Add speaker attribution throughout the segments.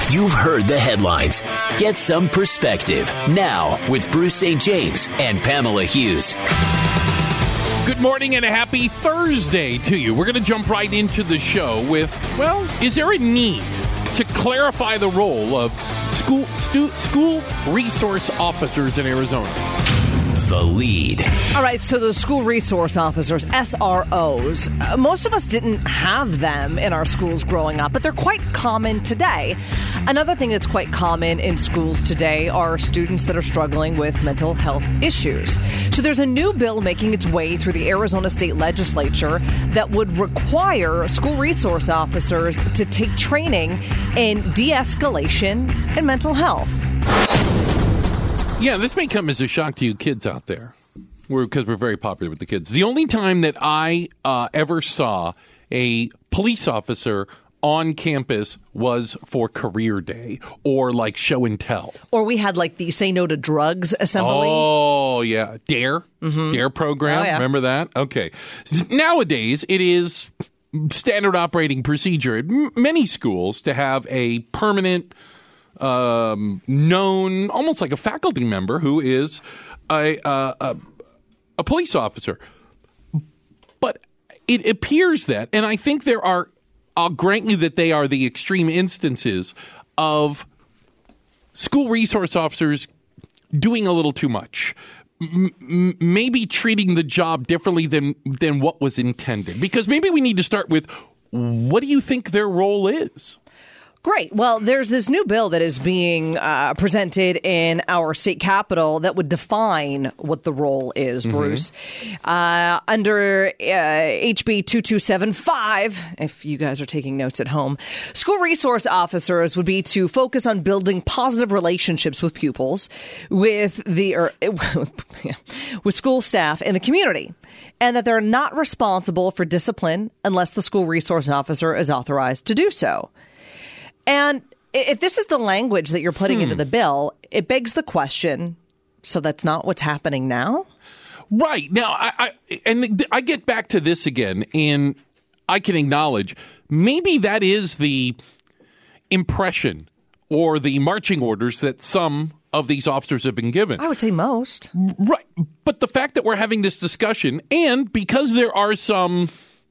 Speaker 1: You've heard the headlines. Get some perspective now with Bruce St. James and Pamela Hughes.
Speaker 2: Good morning and a happy Thursday to you. We're going to jump right into the show with, well, is there a need to clarify the role of school resource officers in Arizona?
Speaker 1: The Lead.
Speaker 3: All right, so the school resource officers, SROs, most of us didn't have them in our schools growing up, but they're quite common today. Another thing that's quite common in schools today are students that are struggling with mental health issues. So there's a new bill making its way through the Arizona State Legislature that would require school resource officers to take training in de-escalation and mental health.
Speaker 2: Yeah, this may come as a shock to you kids out there, because we're very popular with the kids. The only time that I ever saw a police officer on campus was for career day or like show and tell.
Speaker 3: Or we had like the Say No to Drugs assembly.
Speaker 2: Oh, yeah. DARE. Mm-hmm. DARE program.
Speaker 3: Oh, yeah.
Speaker 2: Remember that? Okay. Nowadays, it is standard operating procedure at many schools to have a permanent known, almost like a faculty member who is a police officer. But it appears that, and I think there are, I'll grant you that they are the extreme instances of school resource officers doing a little too much. Maybe treating the job differently than what was intended. Because maybe we need to start with, what do you think their role is?
Speaker 3: Great. Well, there's this new bill that is being presented in our state capitol that would define what the role is, Bruce. Under HB 2275, if you guys are taking notes at home, school resource officers would be to focus on building positive relationships with pupils, with school staff and the community, and that they're not responsible for discipline unless the school resource officer is authorized to do so. And if this is the language that you're putting into the bill, it begs the question, so that's not what's happening now?
Speaker 2: Right. Now, I get back to this again, and I can acknowledge maybe that is the impression or the marching orders that some of these officers have been given.
Speaker 3: I would say most.
Speaker 2: Right. But the fact that we're having this discussion, and because there are some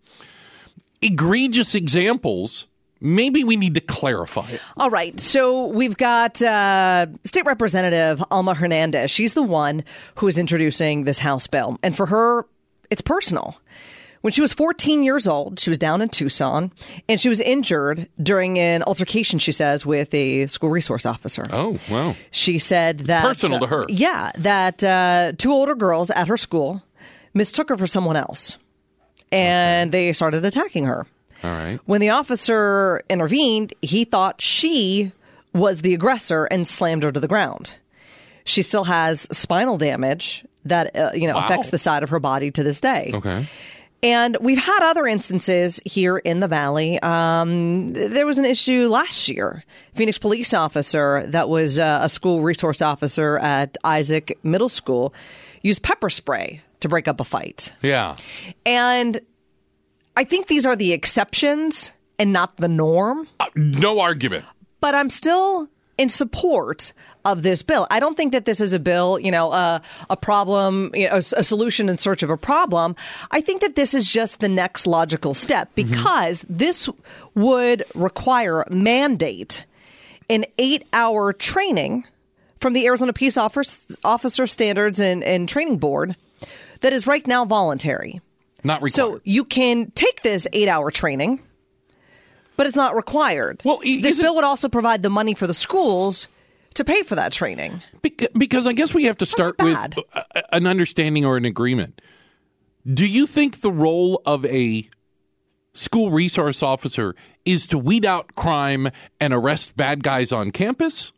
Speaker 2: egregious examples, maybe we need to clarify it.
Speaker 3: All right. So we've got State Representative Alma Hernandez. She's the one who is introducing this House bill. And for her, it's personal. When she was 14 years old, she was down in Tucson, and she was injured during an altercation, she says, with a school resource officer.
Speaker 2: Oh, wow.
Speaker 3: She said that...
Speaker 2: Personal to her.
Speaker 3: Yeah, that two older girls at her school mistook her for someone else. And they started attacking her.
Speaker 2: All right.
Speaker 3: When the officer intervened, he thought she was the aggressor and slammed her to the ground. She still has spinal damage that affects the side of her body to this day.
Speaker 2: Okay.
Speaker 3: And we've had other instances here in the Valley. There was an issue last year. Phoenix police officer that was a school resource officer at Isaac Middle School used pepper spray to break up a fight.
Speaker 2: Yeah.
Speaker 3: And I think these are the exceptions and not the norm.
Speaker 2: No argument.
Speaker 3: But I'm still in support of this bill. I don't think that this is a bill, a problem, a solution in search of a problem. I think that this is just the next logical step because this would require mandate an 8-hour training from the Arizona Peace Officer Standards and Training Board that is right now voluntary.
Speaker 2: Not required.
Speaker 3: So you can take this 8-hour training, but it's not required.
Speaker 2: Well,
Speaker 3: this bill would also provide the money for the schools to pay for that training.
Speaker 2: Because I guess we have to start with an understanding or an agreement. Do you think the role of a school resource officer is to weed out crime and arrest bad guys on campus?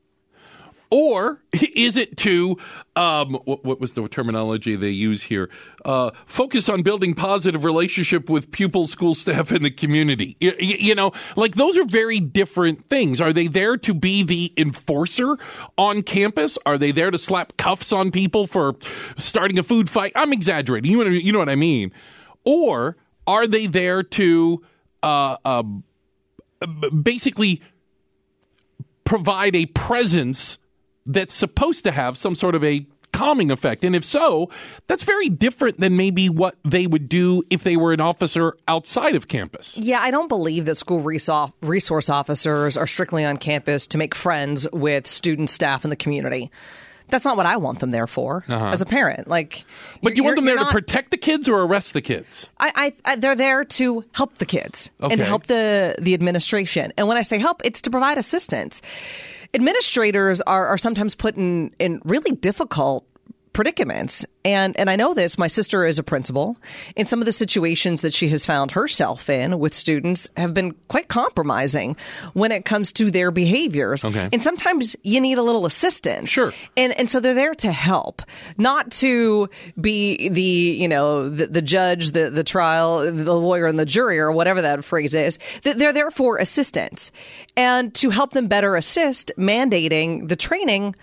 Speaker 2: Or is it to, what was the terminology they use here? Focus on building positive relationship with pupils, school staff, and the community. Like those are very different things. Are they there to be the enforcer on campus? Are they there to slap cuffs on people for starting a food fight? I'm exaggerating. You know what I mean? Or are they there to basically provide a presence that's supposed to have some sort of a calming effect? And if so, that's very different than maybe what they would do if they were an officer outside of campus.
Speaker 3: Yeah, I don't believe that school resource officers are strictly on campus to make friends with students, staff, and the community. That's not what I want them there for as a parent.
Speaker 2: But you want them there to protect the kids or arrest the kids?
Speaker 3: They're there to help the kids and to help the administration. And when I say help, it's to provide assistance. Administrators are sometimes put in really difficult predicaments. And I know this. My sister is a principal, and some of the situations that she has found herself in with students have been quite compromising when it comes to their behaviors.
Speaker 2: Okay.
Speaker 3: And sometimes you need a little assistance.
Speaker 2: Sure.
Speaker 3: And so they're there to help, not to be the judge, the trial, the lawyer, and the jury, or whatever that phrase is. They're there for assistance. And to help them better assist, mandating the training,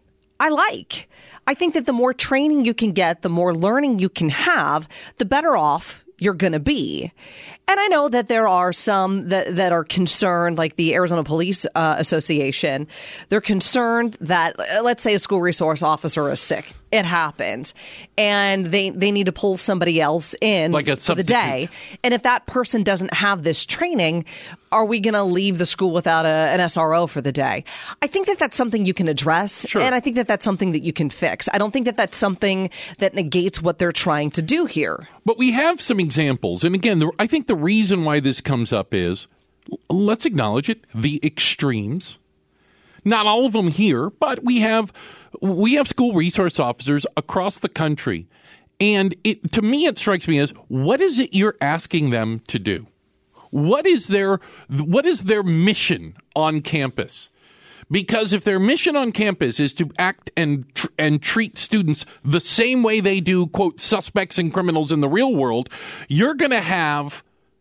Speaker 3: I think that the more training you can get, the more learning you can have, the better off you're going to be. And I know that there are some that are concerned, like the Arizona Police Association. They're concerned that, let's say, a school resource officer is sick. It happens. And they need to pull somebody else in
Speaker 2: like a
Speaker 3: for the day. And if that person doesn't have this training, are we going to leave the school without an SRO for the day? I think that that's something you can address.
Speaker 2: Sure.
Speaker 3: And I think that that's something that you can fix. I don't think that that's something that negates what they're trying to do here.
Speaker 2: But we have some examples. And again, I think the reason why this comes up is, let's acknowledge it, the extremes. Not all of them here, but we have school resource officers across the country. And to me, it strikes me as, what is it you're asking them to do? What is their mission on campus? Because if their mission on campus is to act and treat students the same way they do, quote, suspects and criminals in the real world, you're going to have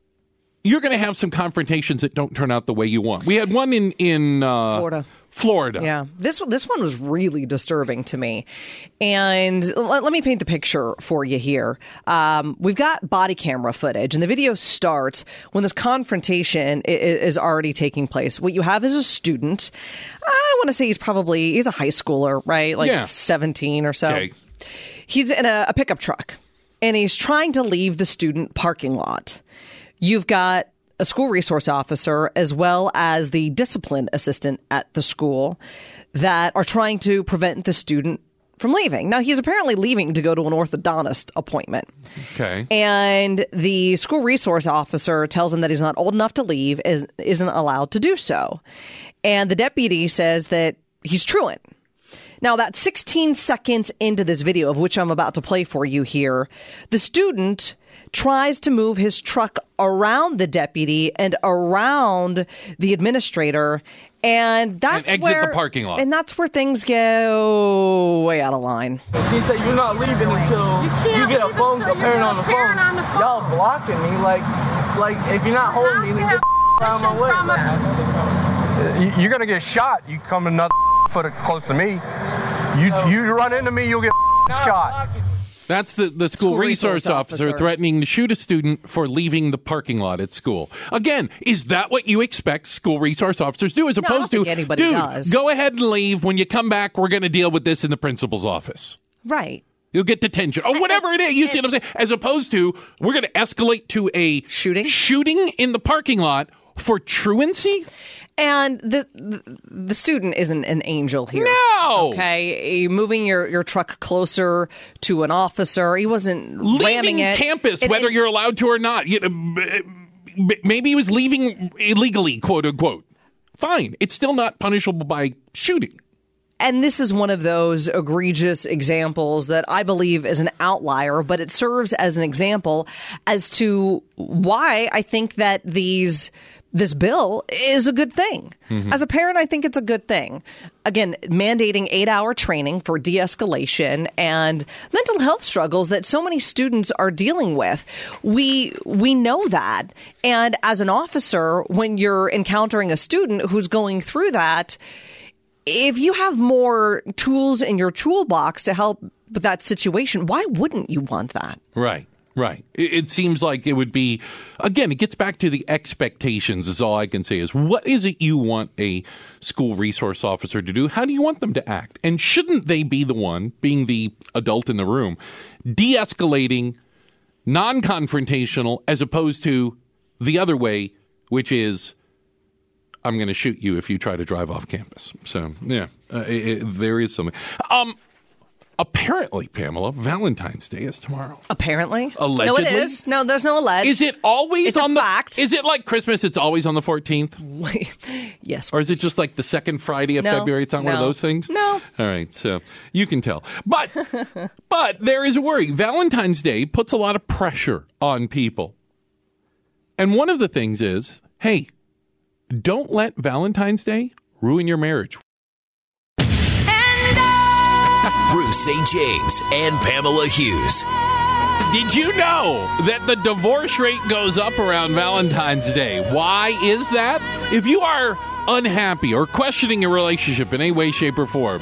Speaker 2: some confrontations that don't turn out the way you want. We had one in Florida.
Speaker 3: Yeah. This one was really disturbing to me. And let me paint the picture for you here. We've got body camera footage, and the video starts when this confrontation is already taking place. What you have is a student. I want to say he's a high schooler, right? 17 or so.
Speaker 2: Okay.
Speaker 3: He's in a pickup truck, and he's trying to leave the student parking lot. You've got a school resource officer as well as the discipline assistant at the school that are trying to prevent the student from leaving. Now, he's apparently leaving to go to an orthodontist appointment.
Speaker 2: Okay.
Speaker 3: And the school resource officer tells him that he's not old enough to leave, isn't allowed to do so. And the deputy says that he's truant. Now, about 16 seconds into this video, of which I'm about to play for you here, the student tries to move his truck around the deputy and around the administrator, and that's
Speaker 2: exit the parking lot.
Speaker 3: And that's where things go way out of line.
Speaker 4: She said you're not leaving until you get a phone, a parent on the phone. Y'all blocking me, like if you're not holding me, then get out of my way.
Speaker 5: You're gonna get shot. You come another foot close to me. You run into me, you'll get shot.
Speaker 2: That's the school resource officer threatening to shoot a student for leaving the parking lot at school. Again, is that what you expect school resource officers do, as opposed to, dude, go ahead and leave. When you come back, we're going to deal with this in the principal's office.
Speaker 3: Right.
Speaker 2: You'll get detention or whatever it is. You see what I'm saying? As opposed to, we're going to escalate to a shooting in the parking lot for truancy.
Speaker 3: And the student isn't an angel here.
Speaker 2: No.
Speaker 3: Okay. Moving your truck closer to an officer. He wasn't ramming it.
Speaker 2: Leaving campus, whether you're allowed to or not. Maybe he was leaving illegally, quote unquote. Fine. It's still not punishable by shooting.
Speaker 3: And this is one of those egregious examples that I believe is an outlier, but it serves as an example as to why I think that this bill is a good thing. Mm-hmm. As a parent, I think it's a good thing. Again, mandating 8-hour training for de-escalation and mental health struggles that so many students are dealing with. We know that. And as an officer, when you're encountering a student who's going through that, if you have more tools in your toolbox to help with that situation, why wouldn't you want that?
Speaker 2: Right. Right. It seems like it would be, again, it gets back to the expectations is all I can say is what is it you want a school resource officer to do? How do you want them to act? And shouldn't they be the one, being the adult in the room, de-escalating, non-confrontational, as opposed to the other way, which is, I'm going to shoot you if you try to drive off campus. So, yeah, there is something. Apparently, Pamela, Valentine's Day is tomorrow.
Speaker 3: Apparently?
Speaker 2: Allegedly?
Speaker 3: No, it is. No, there's no alleged.
Speaker 2: Is it always
Speaker 3: it's
Speaker 2: on
Speaker 3: a
Speaker 2: the
Speaker 3: fact.
Speaker 2: Is it like Christmas? It's always on the 14th?
Speaker 3: Yes.
Speaker 2: Or is it just like the second Friday of February? It's not one of those things?
Speaker 3: No.
Speaker 2: All right, so you can tell. But there is a worry. Valentine's Day puts a lot of pressure on people. And one of the things is, hey, don't let Valentine's Day ruin your marriage.
Speaker 1: Bruce St. James and Pamela Hughes.
Speaker 2: Did you know that the divorce rate goes up around Valentine's Day? Why is that? If you are unhappy or questioning your relationship in any way, shape, or form,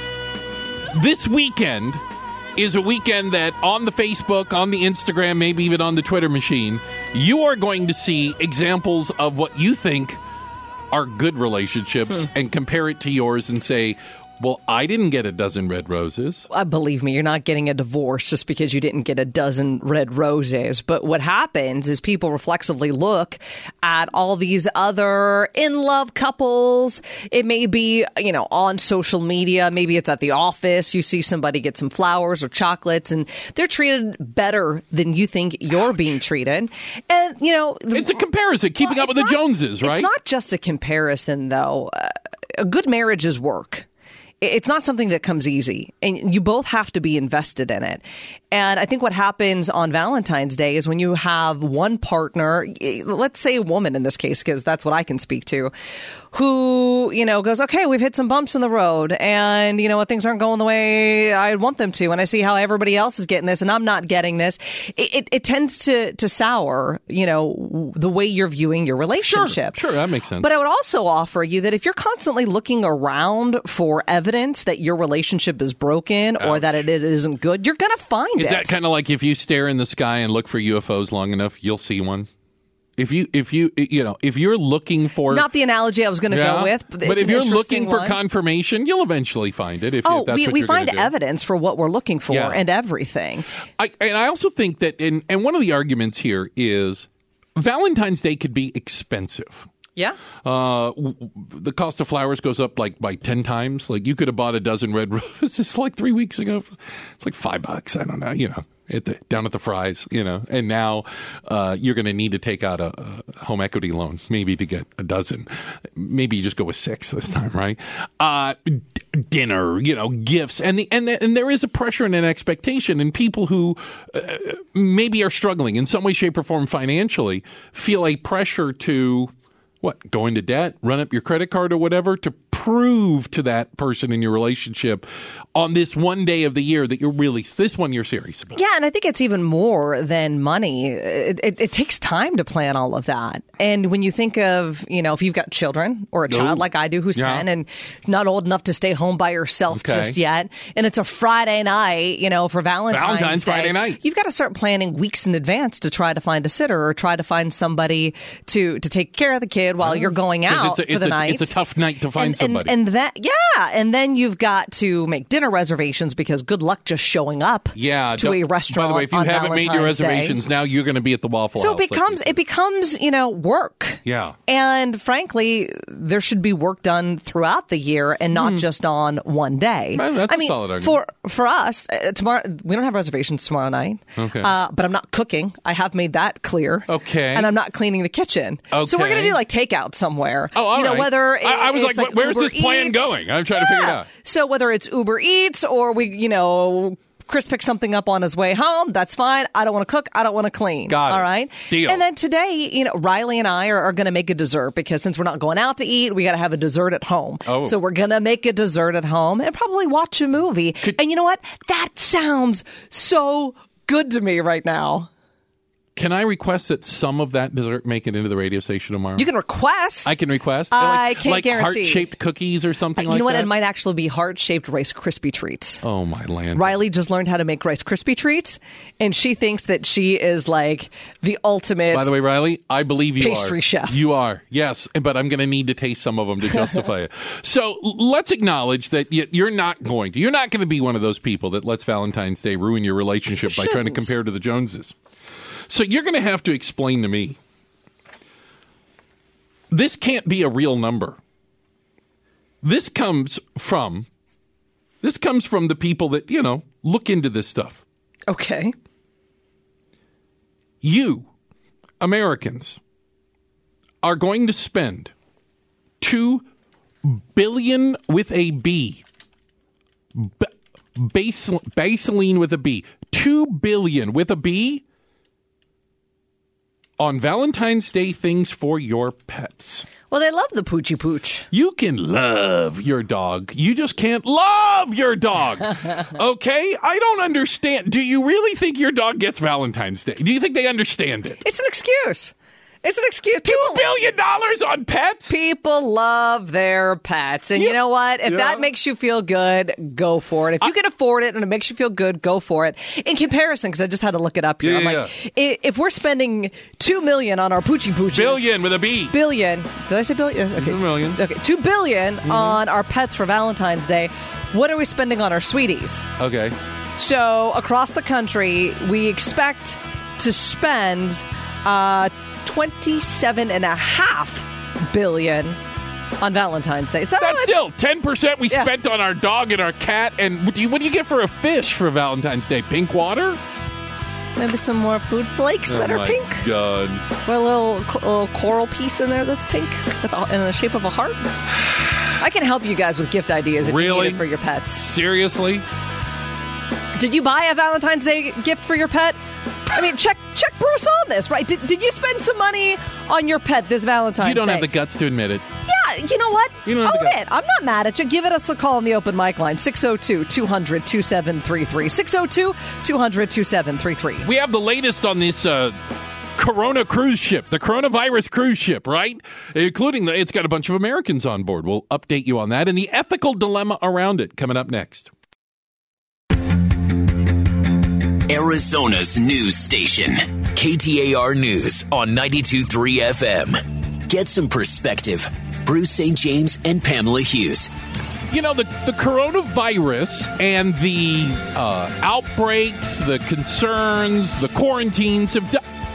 Speaker 2: this weekend is a weekend that on the Facebook, on the Instagram, maybe even on the Twitter machine, you are going to see examples of what you think are good relationships and compare it to yours and say, well, I didn't get a dozen red roses.
Speaker 3: Believe me, you're not getting a divorce just because you didn't get a dozen red roses. But what happens is people reflexively look at all these other in-love couples. It may be, on social media. Maybe it's at the office. You see somebody get some flowers or chocolates, and they're treated better than you think you're being treated. And,
Speaker 2: it's a comparison, keeping up with the Joneses, right?
Speaker 3: It's not just a comparison, though. A good marriage is work. It's not something that comes easy, and you both have to be invested in it. And I think what happens on Valentine's Day is when you have one partner, let's say a woman in this case, because that's what I can speak to, who, goes, okay, we've hit some bumps in the road and, things aren't going the way I want them to. And I see how everybody else is getting this and I'm not getting this. It tends to sour, the way you're viewing your relationship.
Speaker 2: Sure, that makes sense.
Speaker 3: But I would also offer you that if you're constantly looking around for evidence that your relationship is broken or that it isn't good, you're going to find it.
Speaker 2: Is that kind of like if you stare in the sky and look for UFOs long enough, you'll see one? If you're looking for,
Speaker 3: not the analogy I was going to go with,
Speaker 2: but if you're looking for confirmation, you'll eventually find it. If that's what
Speaker 3: we
Speaker 2: you're
Speaker 3: find
Speaker 2: gonna do.
Speaker 3: evidence for what we're looking for and everything.
Speaker 2: I also think that, and one of the arguments here is Valentine's Day could be expensive.
Speaker 3: Yeah.
Speaker 2: The cost of flowers goes up like by 10 times. Like you could have bought a dozen red roses like 3 weeks ago. It's like $5. I don't know. Down at the Fry's, and now you're going to need to take out a home equity loan, maybe to get a dozen. Maybe you just go with 6 this time, right? Dinner, gifts, and there is a pressure and an expectation, and people who maybe are struggling in some way, shape, or form financially feel a pressure to go into debt, run up your credit card or whatever to prove to that person in your relationship on this one day of the year that you're serious about.
Speaker 3: Yeah, and I think it's even more than money. It takes time to plan all of that. And when you think of, if you've got children or a child like I do who's 10 and not old enough to stay home by herself just yet, and it's a Friday night, for Valentine's Day,
Speaker 2: Friday night.
Speaker 3: You've got to start planning weeks in advance to try to find a sitter or try to find somebody to take care of the kid while you're going out for the night.
Speaker 2: It's a tough night to find somebody.
Speaker 3: And then you've got to make dinner reservations because good luck just showing up to a restaurant.
Speaker 2: By the way, if you haven't made your reservations, now you're going to be at the Waffle House.
Speaker 3: So it becomes work.
Speaker 2: Yeah.
Speaker 3: And frankly, there should be work done throughout the year and not just on one day.
Speaker 2: That's a solid argument.
Speaker 3: For us, tomorrow we don't have reservations tomorrow night.
Speaker 2: Okay.
Speaker 3: But I'm not cooking. I have made that clear.
Speaker 2: Okay.
Speaker 3: And I'm not cleaning the kitchen.
Speaker 2: Okay.
Speaker 3: So we're going to do takeout somewhere.
Speaker 2: Oh, all right.
Speaker 3: Whether
Speaker 2: I was like, where's
Speaker 3: Uber
Speaker 2: this plan
Speaker 3: Eats,
Speaker 2: going? I'm trying to figure it out.
Speaker 3: So whether it's Uber Eats or Chris picked something up on his way home, that's fine. I don't want to cook. I don't want to clean.
Speaker 2: Got it.
Speaker 3: All right?
Speaker 2: Deal.
Speaker 3: And then today, Riley and I are going to make a dessert because since we're not going out to eat, we got to have a dessert at home.
Speaker 2: Oh.
Speaker 3: So we're going to make a dessert at home and probably watch a movie. And you know what? That sounds so good to me right now.
Speaker 2: Can I request that some of that dessert make it into the radio station tomorrow?
Speaker 3: You can request.
Speaker 2: I can request.
Speaker 3: I can't guarantee.
Speaker 2: Heart-shaped cookies or something like that.
Speaker 3: You know what? It might actually be heart-shaped Rice Krispie treats.
Speaker 2: Oh, my land.
Speaker 3: Riley just learned how to make Rice Krispie treats, and she thinks that she is like the ultimate.
Speaker 2: By the way, Riley, I believe you
Speaker 3: pastry
Speaker 2: are.
Speaker 3: chef.
Speaker 2: You are, yes, but I'm going to need to taste some of them to justify it. So let's acknowledge that you're not going to be one of those people that lets Valentine's Day ruin your relationship by trying to compare to the Joneses. So you're going to have to explain to me. This can't be a real number. This comes from the people that, look into this stuff.
Speaker 3: Okay.
Speaker 2: You, Americans, are going to spend $2 billion with a B. Baseline with a B. $2 billion with a B on Valentine's Day things for your pets.
Speaker 3: Well, they love the Poochie Pooch.
Speaker 2: You can love your dog. You just can't love your dog. Okay? I don't understand. Do you really think your dog gets Valentine's Day? Do you think they understand it?
Speaker 3: It's an excuse. It's an excuse.
Speaker 2: $2 billion on pets?
Speaker 3: People love their pets. And you know what? If that makes you feel good, go for it. If you can afford it and it makes you feel good, go for it. In comparison, because I just had to look it up here. If we're spending $2 million on our Poochie Pooches.
Speaker 2: Billion with a B.
Speaker 3: Billion. Did I say billion? Okay.
Speaker 2: $2 million.
Speaker 3: Okay. $2 billion on our pets for Valentine's Day. What are we spending on our sweeties?
Speaker 2: Okay.
Speaker 3: So across the country, we expect to spend $27.5 billion on Valentine's Day. So
Speaker 2: that's still 10% we spent on our dog and our cat. And what do you get for a fish for Valentine's Day? Pink water?
Speaker 3: Maybe some more food flakes that are pink.
Speaker 2: God.
Speaker 3: Or a little coral piece in there that's pink in the shape of a heart. I can help you guys with gift ideas if you need it for your pets.
Speaker 2: Seriously?
Speaker 3: Did you buy a Valentine's Day gift for your pet? I mean, check Bruce on this, right? Did you spend some money on your pet this Valentine's Day?
Speaker 2: You don't have the guts to admit it.
Speaker 3: Yeah, you know what?
Speaker 2: You don't have
Speaker 3: Own it. I'm not mad at you. Give us a call on the open mic line, 602-200-2733. 602-200-2733.
Speaker 2: We have the latest on this Corona cruise ship, the coronavirus cruise ship, right? Including it's got a bunch of Americans on board. We'll update you on that and the ethical dilemma around it coming up next.
Speaker 1: Arizona's news station, KTAR News on 92.3 FM. Get some perspective. Bruce St. James and Pamela Hughes.
Speaker 2: You know, the coronavirus and the outbreaks, the concerns, the quarantines have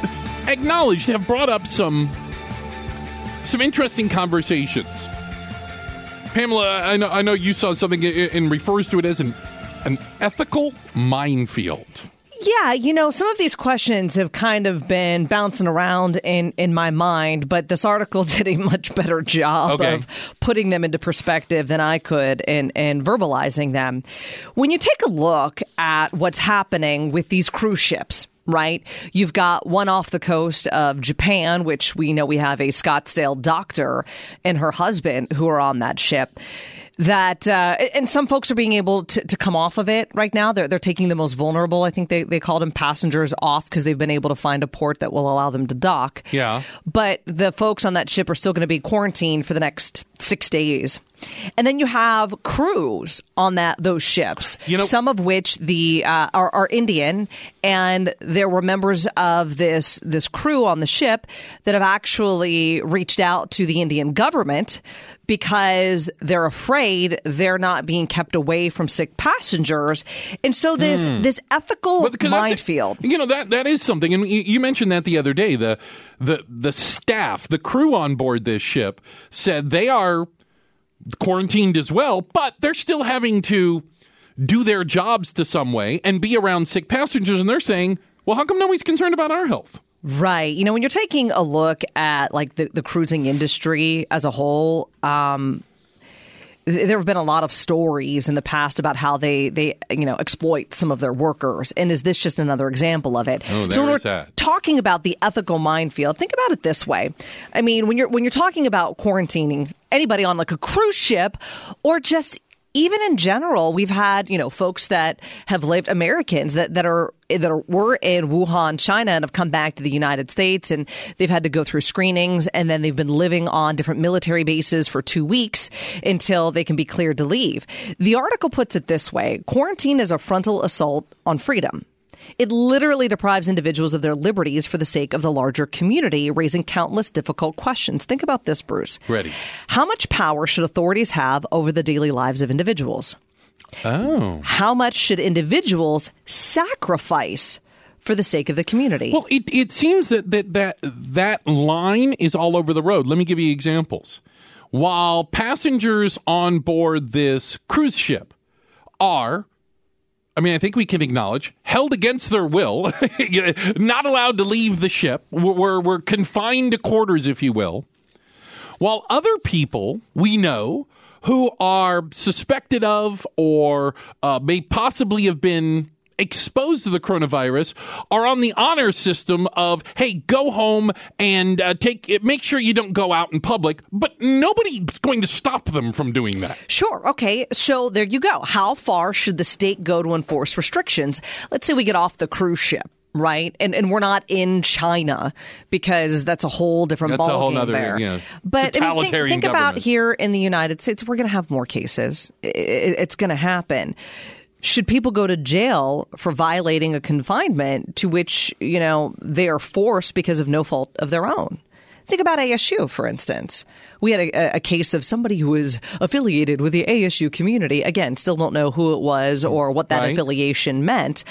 Speaker 2: brought up some interesting conversations. Pamela, I know you saw something and refers to it as an ethical minefield.
Speaker 3: Yeah, some of these questions have kind of been bouncing around in my mind, but this article did a much better job of putting them into perspective than I could and verbalizing them. When you take a look at what's happening with these cruise ships, right? You've got one off the coast of Japan, which we know we have a Scottsdale doctor and her husband who are on that ship. That and some folks are being able to come off of it right now. They're taking the most vulnerable. I think they called them passengers off because they've been able to find a port that will allow them to dock.
Speaker 2: Yeah.
Speaker 3: But the folks on that ship are still going to be quarantined for the next 6 days. And then you have crews on those ships, some of which are Indian, and there were members of this crew on the ship that have actually reached out to the Indian government because they're afraid they're not being kept away from sick passengers. And so this ethical minefield.
Speaker 2: That is something. And you mentioned that the other day. The staff, the crew on board this ship said they are quarantined as well, but they're still having to do their jobs to some way and be around sick passengers. And they're saying, well, how come nobody's concerned about our health?
Speaker 3: Right. When you're taking a look at like the cruising industry as a whole, there have been a lot of stories in the past about how they exploit some of their workers. And is this just another example of it?
Speaker 2: So
Speaker 3: when we're talking about the ethical minefield, think about it this way. I mean, when you're talking about quarantining anybody on like a cruise ship or just even in general, we've had, folks that have lived, Americans that are that were in Wuhan, China, and have come back to the United States, and they've had to go through screenings, and then they've been living on different military bases for 2 weeks until they can be cleared to leave. The article puts it this way: quarantine is a frontal assault on freedom. It literally deprives individuals of their liberties for the sake of the larger community, raising countless difficult questions. Think about this, Bruce.
Speaker 2: Ready.
Speaker 3: How much power should authorities have over the daily lives of individuals?
Speaker 2: Oh.
Speaker 3: How much should individuals sacrifice for the sake of the community?
Speaker 2: Well, it seems that line is all over the road. Let me give you examples. While passengers on board this cruise ship are, I think we can acknowledge, held against their will, not allowed to leave the ship. We're confined to quarters, if you will. While other people we know who are suspected of or may possibly have been exposed to the coronavirus are on the honor system of, hey, go home and make sure you don't go out in public. But nobody's going to stop them from doing that.
Speaker 3: Sure. Okay. So there you go. How far should the state go to enforce restrictions? Let's say we get off the cruise ship. Right. And we're not in China, because that's a whole different ballgame there. Yeah, but think about here in the United States, we're going to have more cases. It's going to happen. Should people go to jail for violating a confinement to which, they are forced because of no fault of their own? Think about ASU, for instance. We had a case of somebody who was affiliated with the ASU community. Again, still don't know who it was or what that affiliation meant.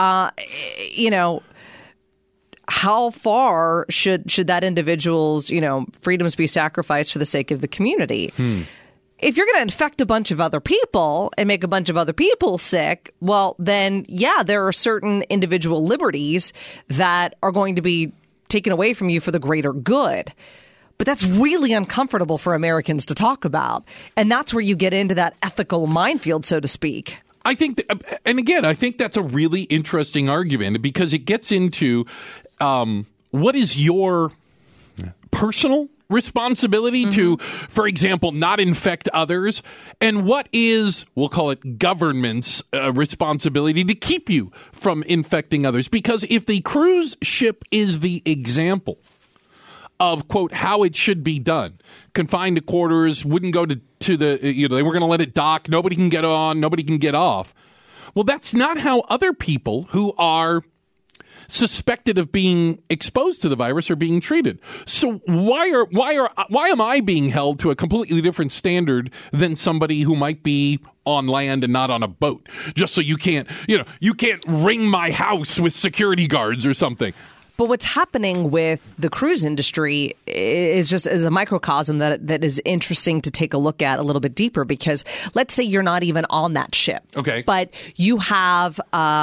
Speaker 3: How far should that individual's, freedoms be sacrificed for the sake of the community? If you're going to infect a bunch of other people and make a bunch of other people sick, well, then, yeah, there are certain individual liberties that are going to be taken away from you for the greater good. But that's really uncomfortable for Americans to talk about. And that's where you get into that ethical minefield, so to speak.
Speaker 2: I think, and again, I think that's a really interesting argument, because it gets into what is your personal responsibility to, for example, not infect others, and what is, we'll call it, government's responsibility to keep you from infecting others. Because if the cruise ship is the example of, quote, how it should be done, confined to quarters, wouldn't go to the, they were going to let it dock, nobody can get on, nobody can get off. Well, that's not how other people who are suspected of being exposed to the virus are being treated. So why am I being held to a completely different standard than somebody who might be on land and not on a boat? Just so you can't ring my house with security guards or something.
Speaker 3: But what's happening with the cruise industry is a microcosm that is interesting to take a look at a little bit deeper, because let's say you're not even on that ship.
Speaker 2: Okay.
Speaker 3: But you have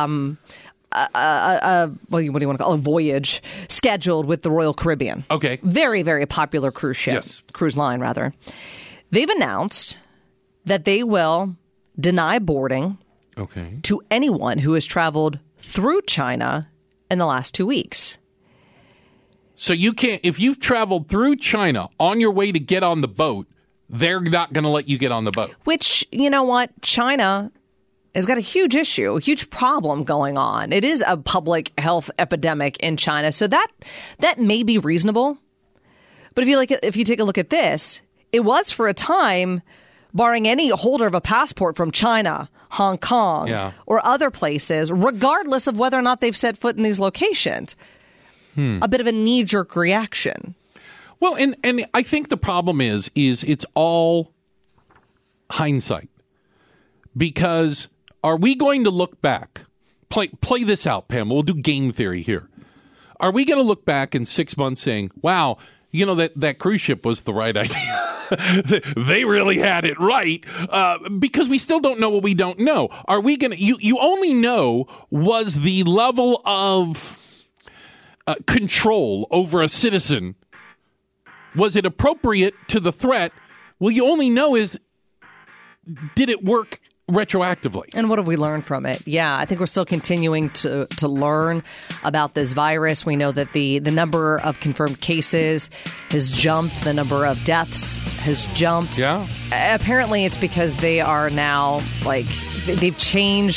Speaker 3: what do you want to call a voyage scheduled with the Royal Caribbean.
Speaker 2: Okay.
Speaker 3: Very, very popular cruise ship.
Speaker 2: Yes.
Speaker 3: Cruise line, rather. They've announced that they will deny boarding to anyone who has traveled through China in the last 2 weeks.
Speaker 2: So you can't, if you've traveled through China on your way to get on the boat, they're not going to let you get on the boat. Which,
Speaker 3: you know what, China has got a huge issue, a huge problem going on. It is a public health epidemic in China, so that may be reasonable. But if you take a look at this, it was for a time, barring any holder of a passport from China, Hong Kong, or other places, regardless of whether or not they've set foot in these locations, a bit of a knee-jerk reaction.
Speaker 2: Well, and I think the problem is it's all hindsight, because are we going to look back? Play this out, Pam. We'll do game theory here. Are we going to look back in 6 months saying, wow, that cruise ship was the right idea? They really had it right, because we still don't know what we don't know. Are we going to, you only know, was the level of control over a citizen, was it appropriate to the threat? Well, you only know is, did it work retroactively?
Speaker 3: And what have we learned from it? Yeah, I think we're still continuing to learn about this virus. We know that the number of confirmed cases has jumped. The number of deaths has jumped.
Speaker 2: Yeah.
Speaker 3: Apparently it's because they are now, they've changed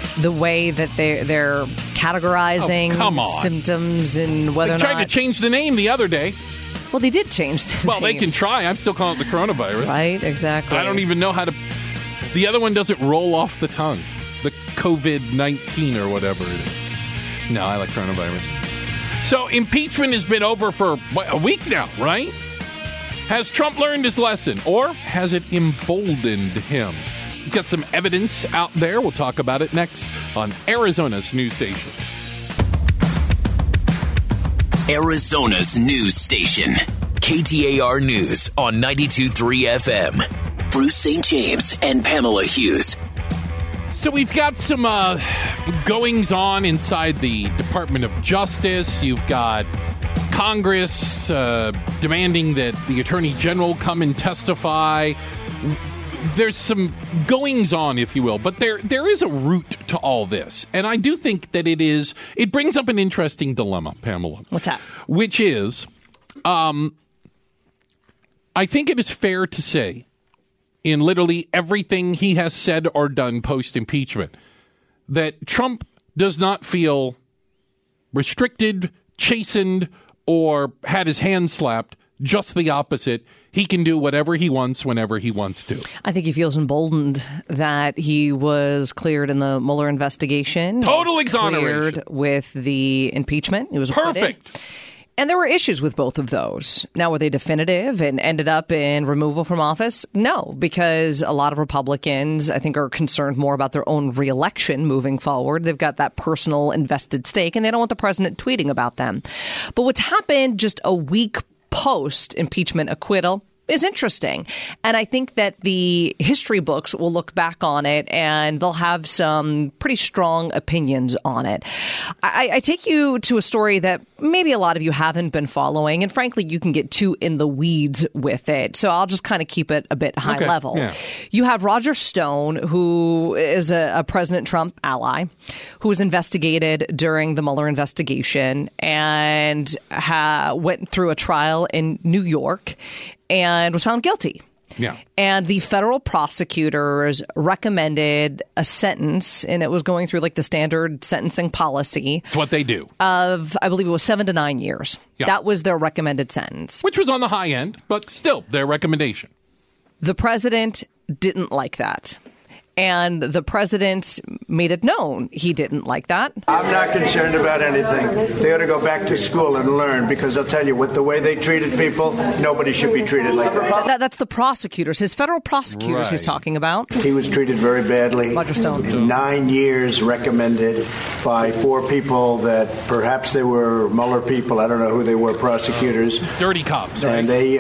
Speaker 3: the way that they're categorizing symptoms and whether or not...
Speaker 2: They tried to change the name the other day.
Speaker 3: Well, they did change the name.
Speaker 2: Well, they can try. I'm still calling it the coronavirus.
Speaker 3: Right, exactly.
Speaker 2: I don't even know how to... The other one doesn't roll off the tongue. The COVID-19 or whatever it is. No, I like coronavirus. So impeachment has been over for a week now, right? Has Trump learned his lesson, or has it emboldened him? We've got some evidence out there. We'll talk about it next on Arizona's news station.
Speaker 1: Arizona's news station. KTAR News on 92.3 FM. Bruce St. James and Pamela Hughes.
Speaker 2: So we've got some goings-on inside the Department of Justice. You've got Congress demanding that the Attorney General come and testify. There's some goings-on, if you will, but there is a root to all this. And I do think that it brings up an interesting dilemma, Pamela.
Speaker 3: What's that?
Speaker 2: Which is, I think it is fair to say, in literally everything he has said or done post-impeachment, that Trump does not feel restricted, chastened, or had his hand slapped. Just the opposite. He can do whatever he wants whenever he wants to.
Speaker 3: I think he feels emboldened that he was cleared in the Mueller investigation.
Speaker 2: Total exoneration.
Speaker 3: Cleared with the impeachment. It was
Speaker 2: perfect.
Speaker 3: And there were issues with both of those. Now, were they definitive and ended up in removal from office? No, because a lot of Republicans, I think, are concerned more about their own reelection moving forward. They've got that personal invested stake, and they don't want the president tweeting about them. But what's happened just a week post-impeachment acquittal is interesting. And I think that the history books will look back on it and they'll have some pretty strong opinions on it. I take you to a story that maybe a lot of you haven't been following, and frankly, you can get too in the weeds with it. So I'll just kind of keep it a bit high level. Yeah. You have Roger Stone, who is a President Trump ally, who was investigated during the Mueller investigation and went through a trial in New York and was found guilty.
Speaker 2: Yeah.
Speaker 3: And the federal prosecutors recommended a sentence, and it was going through like the standard sentencing policy.
Speaker 2: It's what they do.
Speaker 3: Of, I believe it was 7 to 9 years. Yeah. That was their recommended sentence.
Speaker 2: Which was on the high end, but still their recommendation.
Speaker 3: The president didn't like that. And the president made it known he didn't like that.
Speaker 6: I'm not concerned about anything. They ought to go back to school and learn, because I'll tell you, with the way they treated people, nobody should be treated like that.
Speaker 3: That's the prosecutors, his federal prosecutors he's talking about.
Speaker 6: He was treated very badly.
Speaker 3: Roger Stone.
Speaker 6: 9 years recommended by 4 people that perhaps they were Mueller people. I don't know who they were, prosecutors.
Speaker 2: Dirty cops, right?
Speaker 6: And they...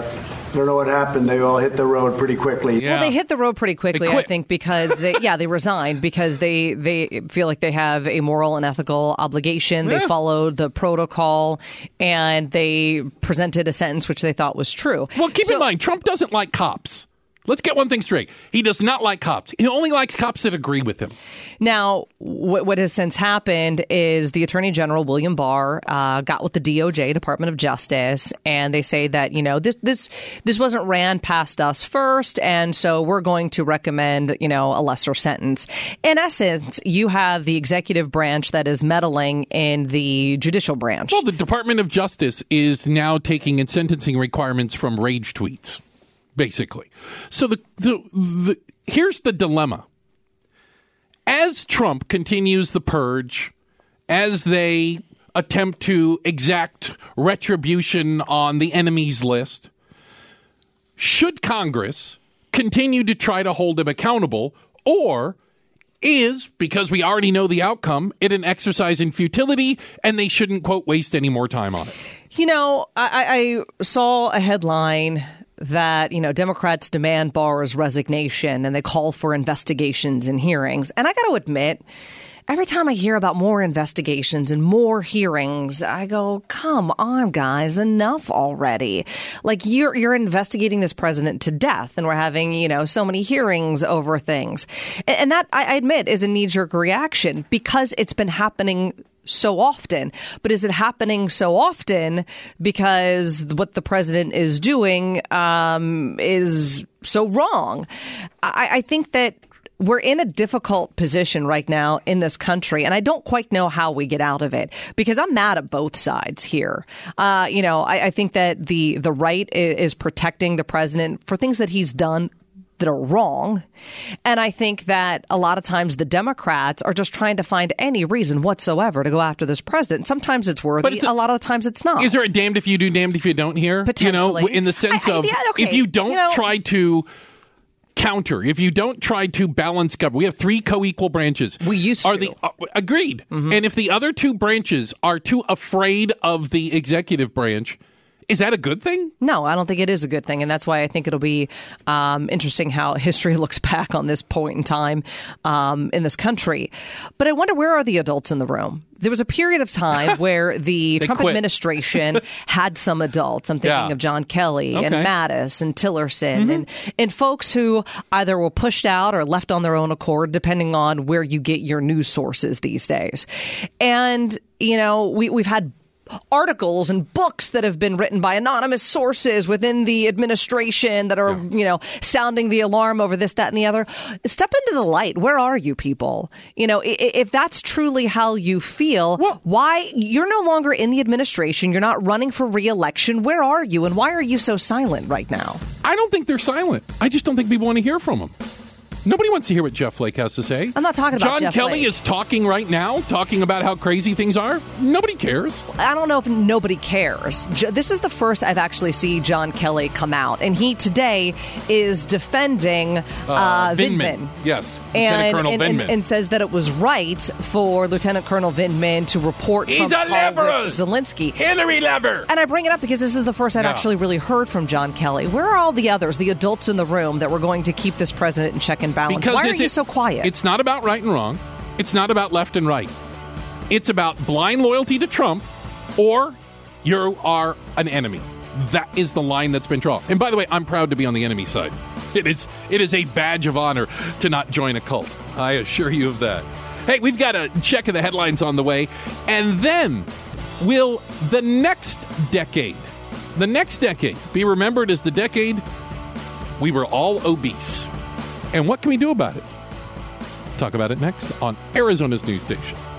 Speaker 6: I don't know what happened. They all hit the road pretty quickly.
Speaker 3: Yeah. Well, they hit the road pretty quickly, I think, because they resigned because they feel like they have a moral and ethical obligation. Yeah. They followed the protocol and they presented a sentence which they thought was true.
Speaker 2: Well, keep in mind, Trump doesn't like cops. Let's get one thing straight. He does not like cops. He only likes cops that agree with him. Now,
Speaker 3: what has since happened is the Attorney General, William Barr, got with the DOJ, Department of Justice, and they say that, this wasn't ran past us first, and so we're going to recommend, a lesser sentence. In essence, you have the executive branch that is meddling in the judicial branch.
Speaker 2: Well, the Department of Justice is now taking in sentencing requirements from rage tweets. Basically. So here's the dilemma. As Trump continues the purge, as they attempt to exact retribution on the enemies list, should Congress continue to try to hold him accountable, or is, because we already know the outcome, it an exercise in futility and they shouldn't, quote, waste any more time on it?
Speaker 3: I saw a headline that, Democrats demand Barr's resignation and they call for investigations and hearings. And I got to admit, every time I hear about more investigations and more hearings, I go, come on, guys, enough already. Like, you're investigating this president to death and we're having, so many hearings over things. And that, I admit, is a knee-jerk reaction because it's been happening so often. But is it happening so often because what the president is doing is so wrong? I think that we're in a difficult position right now in this country, and I don't quite know how we get out of it because I'm mad at both sides here. I think that the right is protecting the president for things that he's done that are wrong. And I think that a lot of times the Democrats are just trying to find any reason whatsoever to go after this president. Sometimes it's worthy. A lot of the times it's not.
Speaker 2: Is there a damned if you do, damned if you don't here?
Speaker 3: Potentially.
Speaker 2: In the sense of if you don't try to counter, if you don't try to balance government, we have 3 co-equal branches.
Speaker 3: We used to.
Speaker 2: Agreed. Mm-hmm. And if the other 2 branches are too afraid of the executive branch, is that a good thing?
Speaker 3: No, I don't think it is a good thing. And that's why I think it'll be interesting how history looks back on this point in time in this country. But I wonder, where are the adults in the room? There was a period of time where the Trump administration had some adults. I'm thinking of John Kelly and Mattis and Tillerson and folks who either were pushed out or left on their own accord, depending on where you get your news sources these days. And, we've had articles and books that have been written by anonymous sources within the administration that are, sounding the alarm over this, that, and the other. Step into the light. Where are you people? If that's truly how you feel, why you're no longer in the administration, you're not running for re-election. Where are you? And why are you so silent right now?
Speaker 2: I don't think they're silent. I just don't think people want to hear from them. Nobody wants to hear what Jeff Flake has to say.
Speaker 3: I'm not talking about
Speaker 2: Jeff Kelly is talking right now, talking about how crazy things are. Nobody cares.
Speaker 3: I don't know if nobody cares. This is the first I've actually seen John Kelly come out. And he today is defending Vindman.
Speaker 2: Yes, Lieutenant Colonel Vindman.
Speaker 3: And says that it was right for Lieutenant Colonel Vindman to report Trump's call with Zelensky.
Speaker 2: Hillary lever.
Speaker 3: And I bring it up because this is the first I've actually really heard from John Kelly. Where are all the others, the adults in the room that were going to keep this president in check and balance?
Speaker 2: Because
Speaker 3: why are you so quiet?
Speaker 2: It's not about right and wrong. It's not about left and right. It's about blind loyalty to Trump, or you are an enemy. That is the line that's been drawn. And by the way, I'm proud to be on the enemy side. It is a badge of honor to not join a cult. I assure you of that. Hey, we've got a check of the headlines on the way. And then will the next decade be remembered as the decade we were all obese? And what can we do about it? Talk about it next on Arizona's News Station.